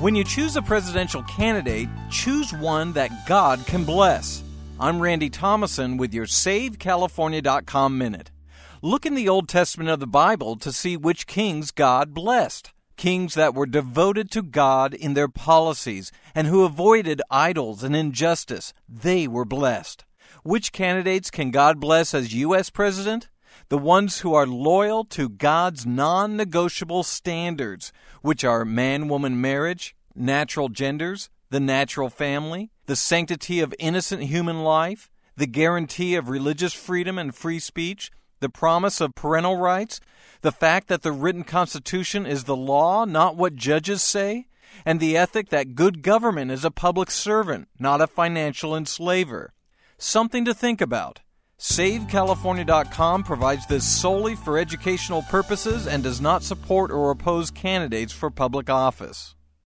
When you choose a presidential candidate, choose one that God can bless. I'm Randy Thomason with your SaveCalifornia.com Minute. Look in the Old Testament of the Bible to see which kings God blessed. Kings that were devoted to God in their policies and who avoided idols and injustice. They were blessed. Which candidates can God bless as U.S. president? The ones who are loyal to God's non-negotiable standards, which are man-woman marriage, natural genders, the natural family, the sanctity of innocent human life, the guarantee of religious freedom and free speech, the promise of parental rights, the fact that the written Constitution is the law, not what judges say, and the ethic that good government is a public servant, not a financial enslaver. Something to think about. SaveCalifornia.com provides this solely for educational purposes and does not support or oppose candidates for public office.